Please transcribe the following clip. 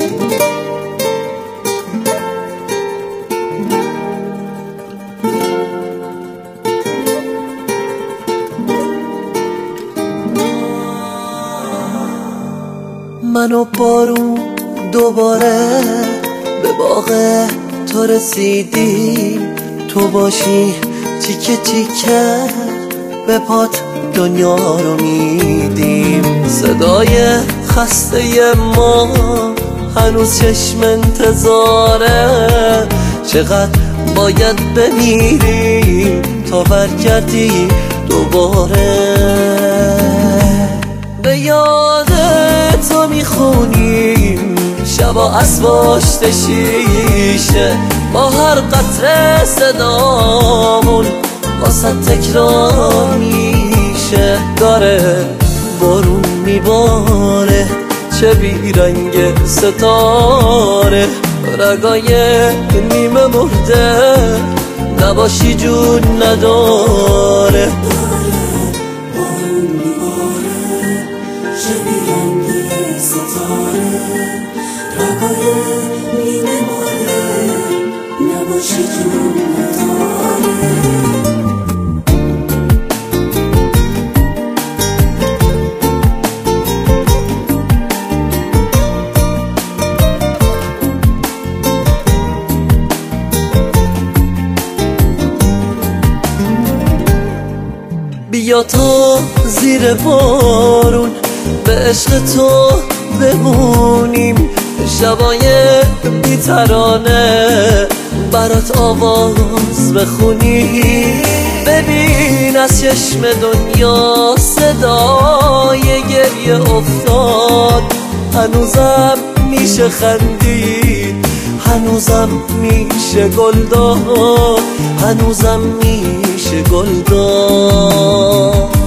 من و بارون دوباره به باغ تو رسیدیم، تو باشی تیکه تیکه به پات دنیا رو میدیم. صدای خسته ما هنوز چشم انتظاره، چقدر باید بمیریم تا برگردی دوباره. به یاد تو میخونیم شبا از پشت شیشه، با هر قطره صدامون واسه تکرار میشه. داره بارون میباره چه بیرنگ ستاره، رگای نیمه مرده نباشی جون نداره. بیا تو زیر بارون به عشق تو بمونیم، شبای بی‌ترانه برات آواز بخونیم. ببین از چشم دنیا صدای گریه افتاد، هنوزم میشه خندید، هنوزم میشه گل داد، هنوزم میشه گل داد.